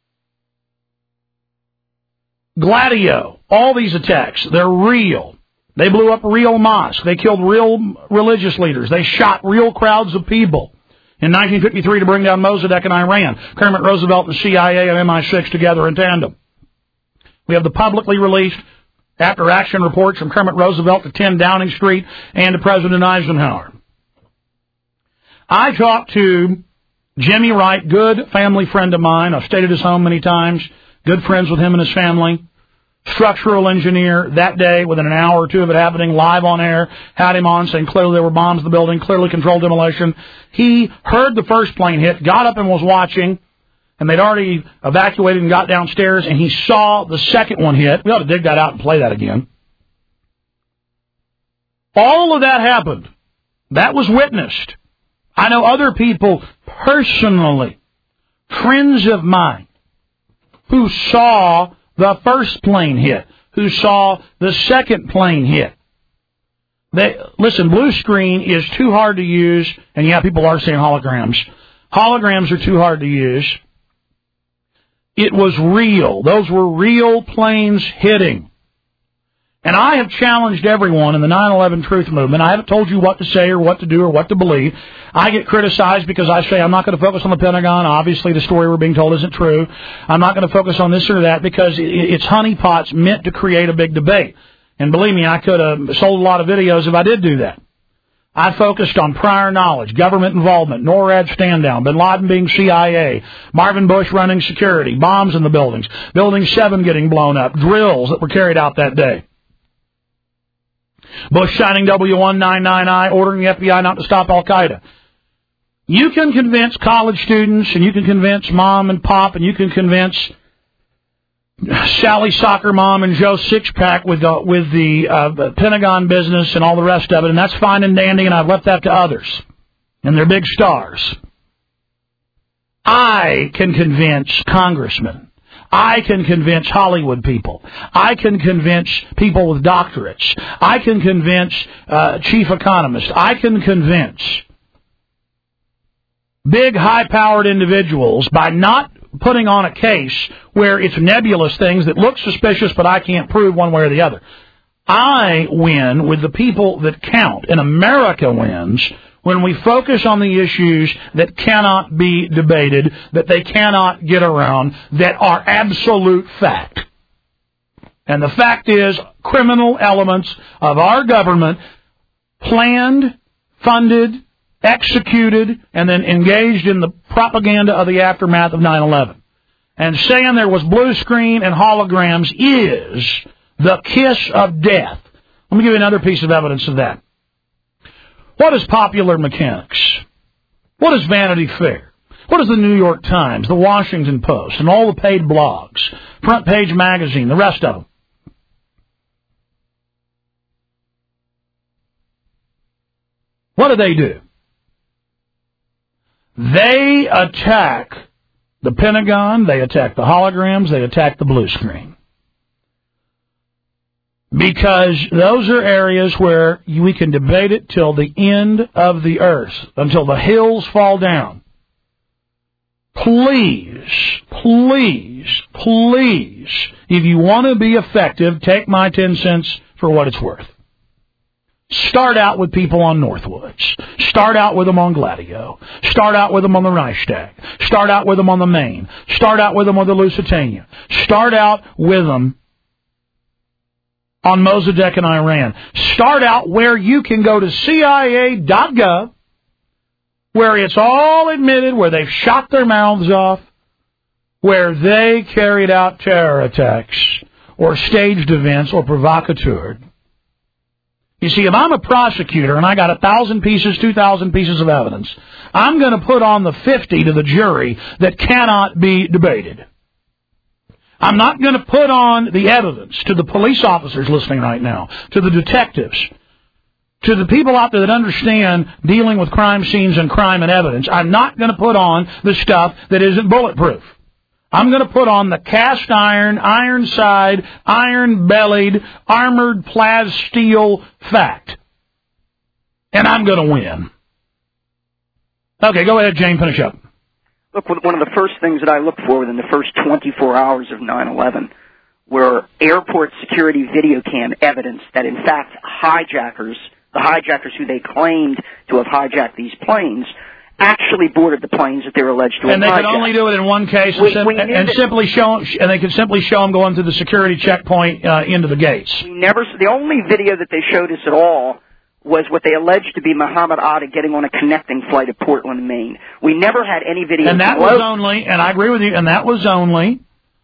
Gladio, all these attacks, they're real. They blew up real mosques. They killed real religious leaders. They shot real crowds of people. In 1953 to bring down Mossadegh in Iran, Kermit Roosevelt and CIA and MI6 together in tandem. We have the publicly released after-action reports from Kermit Roosevelt to 10 Downing Street and to President Eisenhower. I talked to Jimmy Wright, good family friend of mine. I've stayed at his home many times. Good friends with him and his family. Structural engineer. That day, within an hour or two of it happening, live on air, had him on saying clearly there were bombs in the building, clearly controlled demolition. He heard the first plane hit, got up and was watching, and they'd already evacuated and got downstairs, and he saw the second one hit. We ought to dig that out and play that again. All of that happened. That was witnessed. I know other people personally, friends of mine, who saw the first plane hit, who saw the second plane hit. Listen, blue screen is too hard to use, and yeah, people are saying holograms. Holograms are too hard to use. It was real. Those were real planes hitting. And I have challenged everyone in the 9/11 truth movement. I haven't told you what to say or what to do or what to believe. I get criticized because I say I'm not going to focus on the Pentagon. Obviously, the story we're being told isn't true. I'm not going to focus on this or that because it's honeypots meant to create a big debate. And believe me, I could have sold a lot of videos if I did do that. I focused on prior knowledge, government involvement, NORAD stand-down, bin Laden being CIA, Marvin Bush running security, bombs in the buildings, Building 7 getting blown up, drills that were carried out that day. Bush signing W199I, ordering the FBI not to stop Al-Qaeda. You can convince college students, and you can convince mom and pop, and you can convince Sally Soccer Mom and Joe Sixpack with the Pentagon business and all the rest of it, and that's fine and dandy, and I've left that to others, and they're big stars. I can convince congressmen. I can convince Hollywood people. I can convince people with doctorates. I can convince chief economists. I can convince big, high-powered individuals by not putting on a case where it's nebulous things that look suspicious, but I can't prove one way or the other. I win with the people that count, and America wins when we focus on the issues that cannot be debated, that they cannot get around, that are absolute fact. And the fact is, criminal elements of our government planned, funded, executed, and then engaged in the propaganda of the aftermath of 9/11. And saying there was blue screen and holograms is the kiss of death. Let me give you another piece of evidence of that. What is Popular Mechanics? What is Vanity Fair? What is the New York Times, the Washington Post, and all the paid blogs, Front Page Magazine, the rest of them? What do? They attack the Pentagon, they attack the holograms, they attack the blue screen. Because those are areas where we can debate it till the end of the earth, until the hills fall down. Please, please, please, if you want to be effective, take my 10 cents for what it's worth. Start out with people on Northwoods. Start out with them on Gladio. Start out with them on the Reichstag. Start out with them on the Maine. Start out with them on the Lusitania. Start out with them on Mossadegh in Iran. Start out where you can go to CIA.gov, where it's all admitted, where they've shot their mouths off, where they carried out terror attacks or staged events or provocateured. You see, if I'm a prosecutor and I got 1,000 pieces, 2,000 pieces of evidence, I'm going to put on the 50 to the jury that cannot be debated. I'm not going to put on the evidence to the police officers listening right now, to the detectives, to the people out there that understand dealing with crime scenes and crime and evidence. I'm not going to put on the stuff that isn't bulletproof. I'm going to put on the cast iron, iron side, iron bellied, armored plas steel fact. And I'm going to win. Okay, go ahead, Jane, finish up. Look, one of the first things that I looked for within the first 24 hours of 9/11 were airport security video cam evidence that, in fact, the hijackers who they claimed to have hijacked these planes, actually boarded the planes that they were alleged to have hijacked. And they could only do it in one case, and they could simply show them going through the security checkpoint into the gates. The only video that they showed us at all was what they alleged to be Muhammad Atta getting on a connecting flight at Portland, Maine. We never had any video. And that was only, and I agree with you, and that was only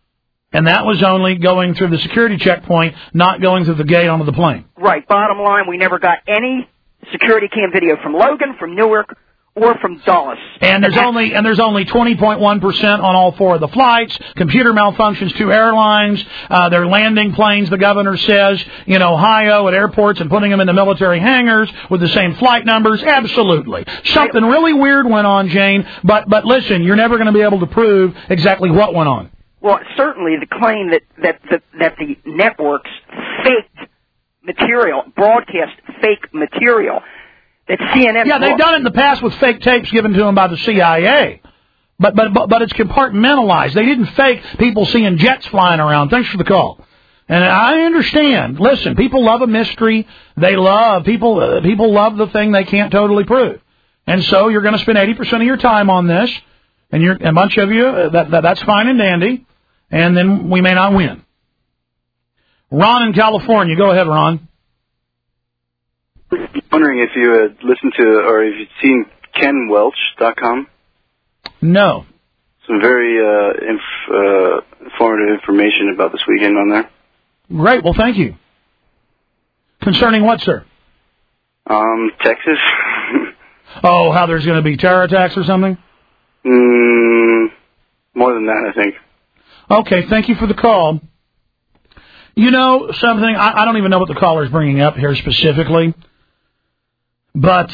going through the security checkpoint, not going through the gate onto the plane. Right. Bottom line, we never got any security cam video from Logan, from Newark, or from Dulles. And there's only 20.1% on all four of the flights. Computer malfunctions, 2 airlines. They're landing planes, the governor says, in Ohio at airports and putting them in the military hangars with the same flight numbers. Absolutely. Something really weird went on, Jane, but listen, you're never going to be able to prove exactly what went on. Well, certainly the claim that the networks faked material, broadcast fake material, that CNN... Yeah, they've done it in the past with fake tapes given to them by the CIA. But it's compartmentalized. They didn't fake people seeing jets flying around. Thanks for the call. And I understand. Listen, people love a mystery. They love people love the thing they can't totally prove. And so you're going to spend 80% of your time on this, and a bunch of you that's fine and dandy. And then we may not win. Ron in California, go ahead, Ron. Wondering if you had listened to or if you'd seen KenWelch.com. No. Some very informative information about this weekend on there. Great. Well, thank you. Concerning what, sir? Texas. Oh, how there's going to be terror attacks or something? More than that, I think. Okay, thank you for the call. You know something? I don't even know what the caller's bringing up here specifically. But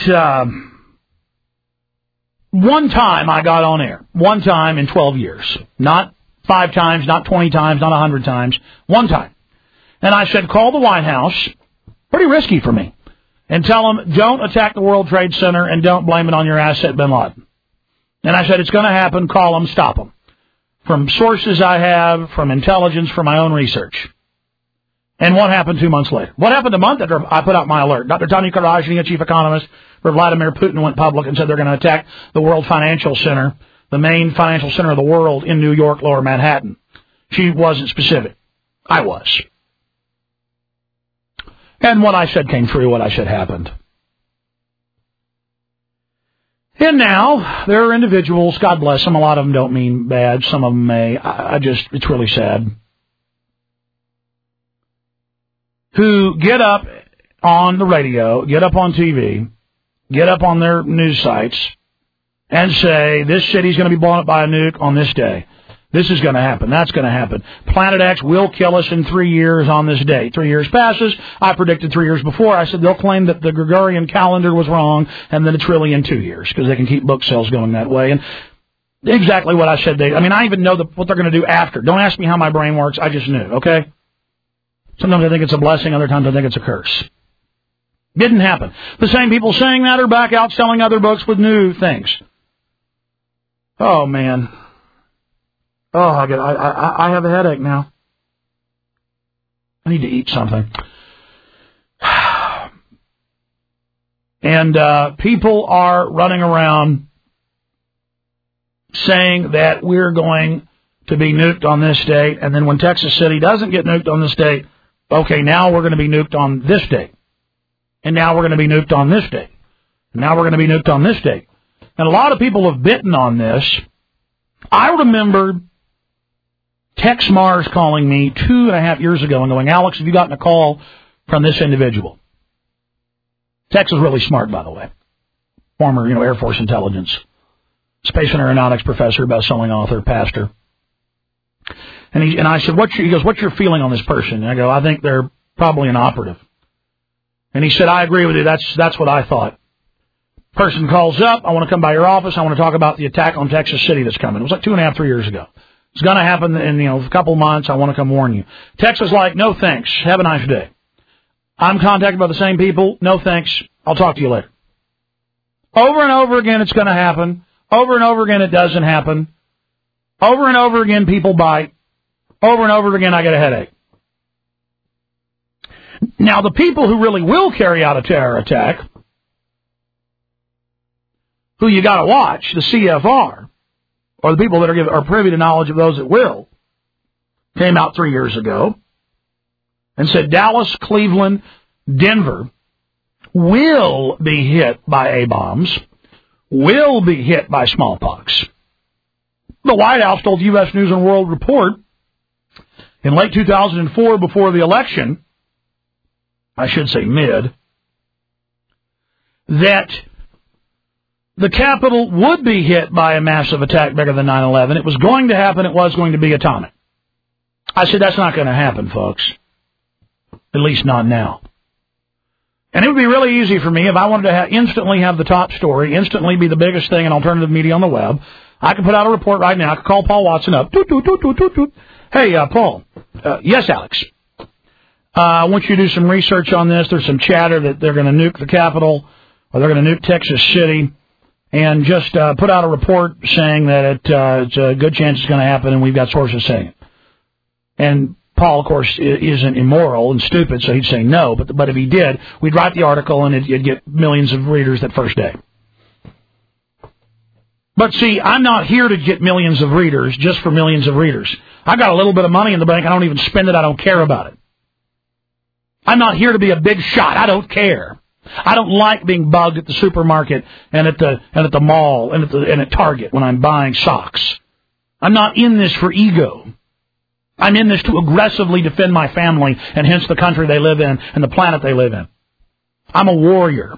one time I got on air. One time in 12 years. Not 5 times, not 20 times, not 100 times. One time. And I said, call the White House. Pretty risky for me. And tell them, don't attack the World Trade Center and don't blame it on your asset, bin Laden. And I said, it's going to happen. Call them, stop them. From sources I have, from intelligence, from my own research. And what happened 2 months later? What happened a month after I put out my alert? Dr. Tanya Karajny, a chief economist for Vladimir Putin, went public and said they're going to attack the World Financial Center, the main financial center of the world in New York, Lower Manhattan. She wasn't specific. I was. And what I said came true, what I said happened. And now, there are individuals, God bless them, a lot of them don't mean bad, some of them may, it's really sad, who get up on the radio, get up on TV, get up on their news sites, and say, this city's going to be blown up by a nuke on this day. This is going to happen. That's going to happen. Planet X will kill us in 3 years on this day. 3 years passes. I predicted 3 years before. I said they'll claim that the Gregorian calendar was wrong, and then it's really in 2 years because they can keep book sales going that way. And exactly what I said. I even know what they're going to do after. Don't ask me how my brain works. I just knew, okay? Sometimes I think it's a blessing. Other times I think it's a curse. Didn't happen. The same people saying that are back out selling other books with new things. Oh, man. Oh, I have a headache now. I need to eat something. And people are running around saying that we're going to be nuked on this date, and then when Texas City doesn't get nuked on this date, okay, now we're going to be nuked on this date. And now we're going to be nuked on this date. And now we're going to be nuked on this date. And a lot of people have bitten on this. I remember Tex Mars calling me 2.5 years ago and going, Alex, have you gotten a call from this individual? Tex is really smart, by the way. Former, Air Force intelligence. Space and aeronautics professor, best-selling author, pastor. And I said, he goes, what's your feeling on this person? And I go, I think they're probably an operative. And he said, I agree with you. That's what I thought. Person calls up. I want to come by your office. I want to talk about the attack on Texas City that's coming. It was like 2.5, 3 years ago. It's going to happen in, a couple months. I want to come warn you. Tex is like, no thanks. Have a nice day. I'm contacted by the same people. No thanks. I'll talk to you later. Over and over again, it's going to happen. Over and over again, it doesn't happen. Over and over again, people bite. Over and over again, I get a headache. Now, the people who really will carry out a terror attack, who you got to watch, the CFR, or the people that are privy to knowledge of those that will, came out 3 years ago and said Dallas, Cleveland, Denver will be hit by A-bombs, will be hit by smallpox. The White House told U.S. News and World Report in late 2004, before the election, I should say mid, that the Capitol would be hit by a massive attack bigger than 9/11. It was going to happen. It was going to be atomic. I said, that's not going to happen, folks. At least not now. And it would be really easy for me if I wanted to instantly have the top story, instantly be the biggest thing in alternative media on the web. I could put out a report right now. I could call Paul Watson up. Toot, toot, toot, toot, toot, toot. Hey, Paul. Yes, Alex. I want you to do some research on this. There's some chatter that they're going to nuke the Capitol, or they're going to nuke Texas City. and just put out a report saying that it's a good chance it's going to happen, and we've got sources saying it. And Paul, of course, isn't immoral and stupid, so he'd say no. But if he did, we'd write the article, and it'd get millions of readers that first day. But see, I'm not here to get millions of readers just for millions of readers. I got a little bit of money in the bank. I don't even spend it. I don't care about it. I'm not here to be a big shot. I don't care. I don't like being bugged at the supermarket and at the mall and at Target when I'm buying socks. I'm not in this for ego. I'm in this to aggressively defend my family and hence the country they live in and the planet they live in. I'm a warrior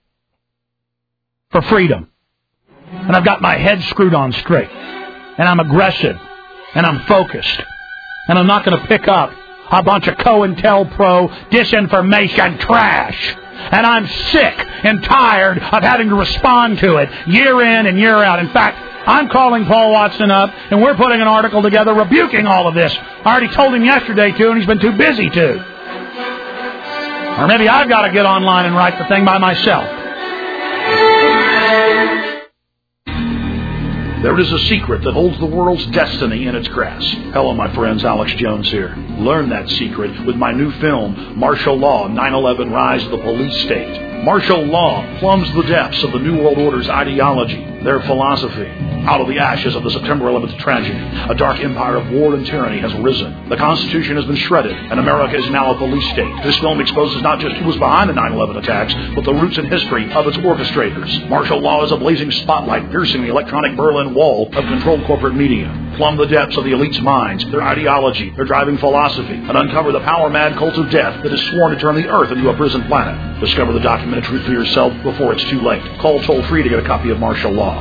for freedom. And I've got my head screwed on straight. And I'm aggressive. And I'm focused. And I'm not going to pick up a bunch of COINTELPRO disinformation trash. And I'm sick and tired of having to respond to it year in and year out. In fact, I'm calling Paul Watson up, and we're putting an article together rebuking all of this. I already told him yesterday, too, and he's been too busy to. Or maybe I've got to get online and write the thing by myself. There is a secret that holds the world's destiny in its grasp. Hello, my friends. Alex Jones here. Learn that secret with my new film, Martial Law, 9/11 Rise of the Police State. Martial law plumbs the depths of the New World Order's ideology, their philosophy. Out of the ashes of the September 11th tragedy, a dark empire of war and tyranny has risen. The Constitution has been shredded, and America is now a police state. This film exposes not just who was behind the 9/11 attacks, but the roots and history of its orchestrators. Martial law is a blazing spotlight piercing the electronic Berlin Wall of controlled corporate media. Plumb the depths of the elite's minds, their ideology, their driving philosophy, and uncover the power-mad cult of death that is sworn to turn the Earth into a prison planet. Discover the documented truth for yourself before it's too late. Call toll-free to get a copy of Martial Law,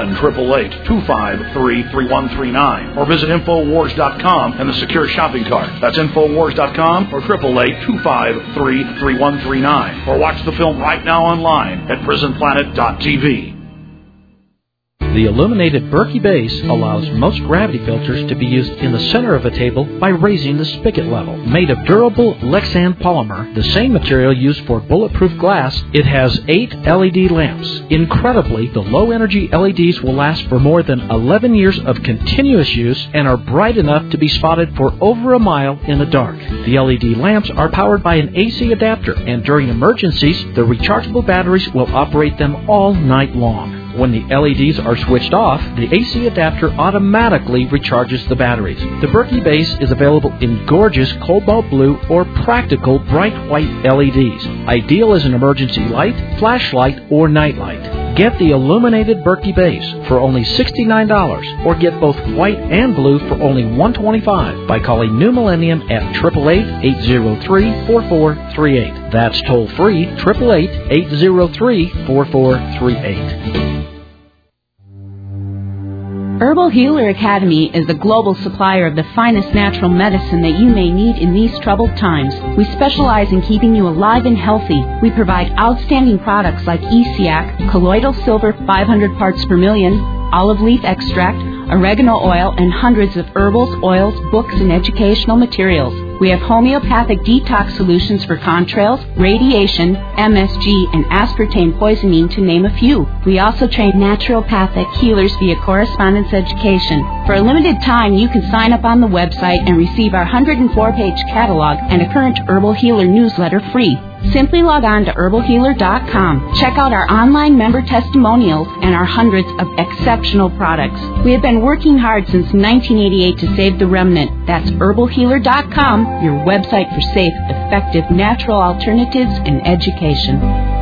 1-888-253-3139, or visit Infowars.com and the secure shopping cart. That's Infowars.com or 888-253-3139, or watch the film right now online at PrisonPlanet.tv. The illuminated Berkey base allows most gravity filters to be used in the center of a table by raising the spigot level. Made of durable Lexan polymer, the same material used for bulletproof glass, it has 8 LED lamps. Incredibly, the low-energy LEDs will last for more than 11 years of continuous use and are bright enough to be spotted for over a mile in the dark. The LED lamps are powered by an AC adapter, and during emergencies, the rechargeable batteries will operate them all night long. When the LEDs are switched off, the AC adapter automatically recharges the batteries. The Berkey base is available in gorgeous cobalt blue or practical bright white LEDs, ideal as an emergency light, flashlight, or nightlight. Get the illuminated Berkey base for only $69, or get both white and blue for only $125 by calling New Millennium at 888-803-4438. That's toll free, 888-803-4438. Herbal Healer Academy is the global supplier of the finest natural medicine that you may need in these troubled times. We specialize in keeping you alive and healthy. We provide outstanding products like ESIAC, colloidal silver 500 parts per million, olive leaf extract, oregano oil, and hundreds of herbals, oils, books, and educational materials. We have homeopathic detox solutions for contrails, radiation, MSG, and aspartame poisoning, to name a few. We also train naturopathic healers via correspondence education. For a limited time, you can sign up on the website and receive our 104-page catalog and a current Herbal Healer newsletter free. Simply log on to herbalhealer.com. Check out our online member testimonials and our hundreds of exceptional products. We have been working hard since 1988 to save the remnant. That's herbalhealer.com, your website for safe, effective, natural alternatives and education.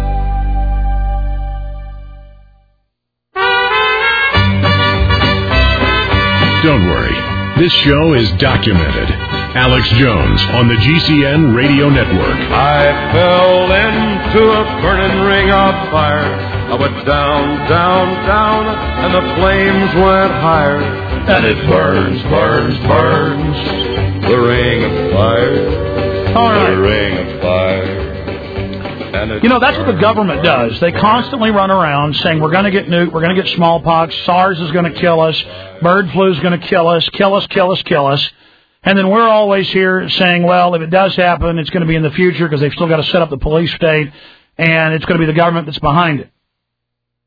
Don't worry. This show is documented. Alex Jones on the GCN Radio Network. I fell into a burning ring of fire. I went down, down, down, and the flames went higher. And it burns, burns, burns. The ring of fire. All right. The ring of fire. You know, that's what the government does. They constantly run around saying, we're going to get nuked, we're going to get smallpox, SARS is going to kill us, bird flu is going to kill us, kill us, kill us, kill us. And then we're always here saying, well, if it does happen, it's going to be in the future because they've still got to set up the police state, and it's going to be the government that's behind it.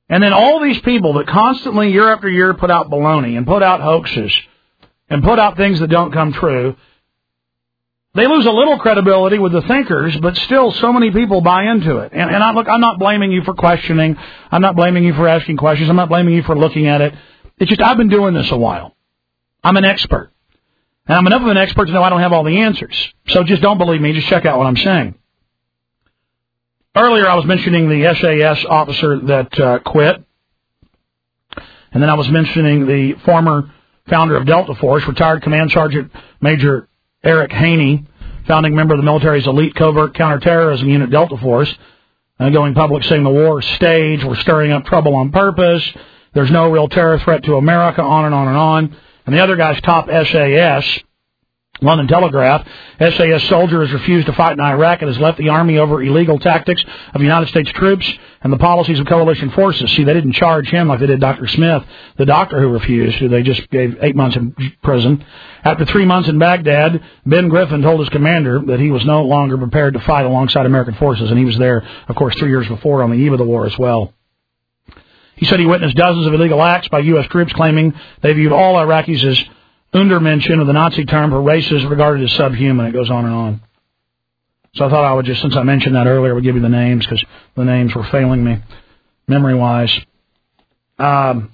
And then all these people that constantly, year after year, put out baloney and put out hoaxes and put out things that don't come true, they lose a little credibility with the thinkers, but still so many people buy into it. And I'm not blaming you for questioning. I'm not blaming you for asking questions. I'm not blaming you for looking at it. It's just I've been doing this a while. I'm an expert. And I'm enough of an expert to know I don't have all the answers. So just don't believe me. Just check out what I'm saying. Earlier I was mentioning the SAS officer that quit. And then I was mentioning the former founder of Delta Force, retired Command Sergeant Major Eric Haney, founding member of the military's elite covert counterterrorism unit, Delta Force, going public saying the war is staged, we're stirring up trouble on purpose, there's no real terror threat to America, on and on and on. And the other guy's top SAS, London Telegraph, SAS soldier has refused to fight in Iraq and has left the Army over illegal tactics of United States troops and the policies of coalition forces. See, they didn't charge him like they did Dr. Smith, the doctor who refused, who they just gave 8 months in prison. After 3 months in Baghdad, Ben Griffin told his commander that he was no longer prepared to fight alongside American forces, and he was there, of course, 3 years before on the eve of the war as well. He said he witnessed dozens of illegal acts by U.S. troops claiming they viewed all Iraqis as Untermenschen, of the Nazi term for races regarded as subhuman. It goes on and on. So I thought I would just, since I mentioned that earlier, I would give you the names because the names were failing me memory-wise. And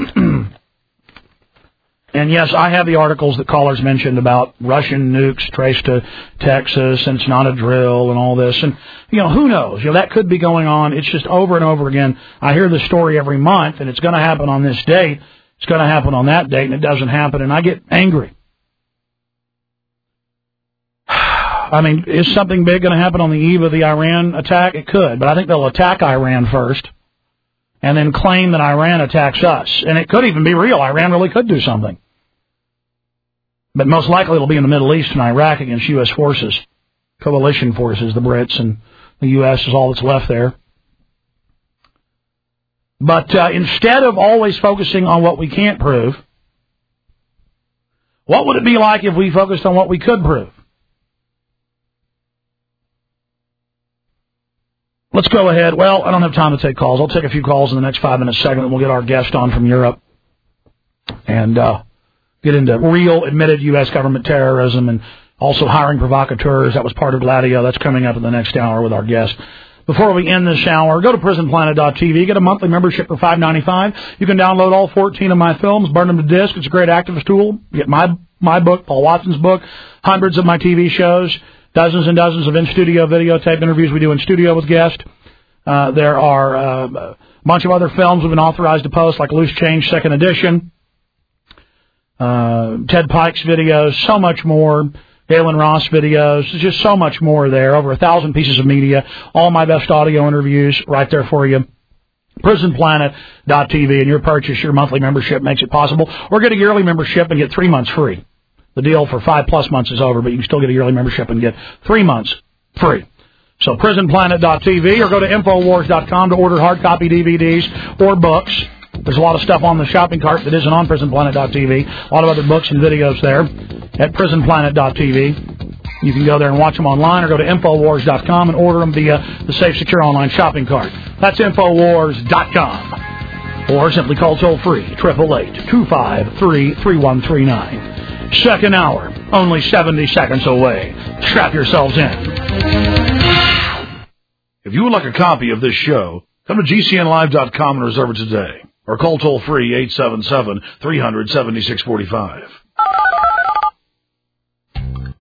yes, I have the articles that callers mentioned about Russian nukes traced to Texas, and it's not a drill and all this. And, who knows? That could be going on. It's just over and over again. I hear this story every month, and it's going to happen on this date. It's going to happen on that date, and it doesn't happen, and I get angry. I mean, is something big going to happen on the eve of the Iran attack? It could, but I think they'll attack Iran first and then claim that Iran attacks us. And it could even be real. Iran really could do something. But most likely it'll be in the Middle East and Iraq against U.S. forces, coalition forces, the Brits, and the U.S. is all that's left there. But instead of always focusing on what we can't prove, what would it be like if we focused on what we could prove? Let's go ahead. Well, I don't have time to take calls. I'll take a few calls in the next 5 minutes segment, and we'll get our guest on from Europe and get into real admitted U.S. government terrorism and also hiring provocateurs. That was part of Gladio. That's coming up in the next hour with our guest. Before we end this hour, go to prisonplanet.tv. Get a monthly membership for $5.95. You can download all 14 of my films, burn them to disc. It's a great activist tool. Get my book, Paul Watson's book, hundreds of my TV shows, dozens and dozens of in-studio videotape interviews we do in studio with guests. There are a bunch of other films we've been authorized to post, like Loose Change 2nd Edition, Ted Pike's videos, so much more. Galen Ross videos, there's just so much more there, over 1,000 pieces of media, all my best audio interviews right there for you. PrisonPlanet.tv, and your purchase, your monthly membership makes it possible. Or get a yearly membership and get 3 months free. The deal for 5+ months is over, but you can still get a yearly membership and get 3 months free. So PrisonPlanet.tv, or go to Infowars.com to order hard copy DVDs or books. There's a lot of stuff on the shopping cart that isn't on PrisonPlanet.tv. A lot of other books and videos there at PrisonPlanet.tv. You can go there and watch them online, or go to Infowars.com and order them via the safe, secure online shopping cart. That's Infowars.com. Or simply call toll-free, 888-253-3139. Second hour, only 70 seconds away. Strap yourselves in. If you would like a copy of this show, come to GCNlive.com and reserve it today. Or call toll-free 877-300-7645.